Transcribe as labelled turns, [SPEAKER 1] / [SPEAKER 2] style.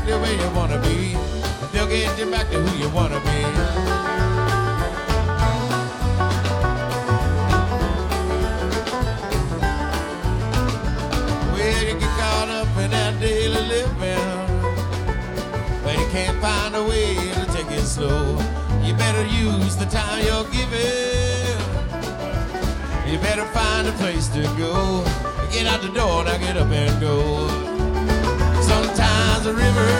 [SPEAKER 1] exactly where you wanna be, and they'll get you back to who you wanna be. Well, you get caught up in that daily living, but you can't find a way to take it slow. You better use the time you're given. You better find a place to go. Get out the door, now get up and go. Sometimes the river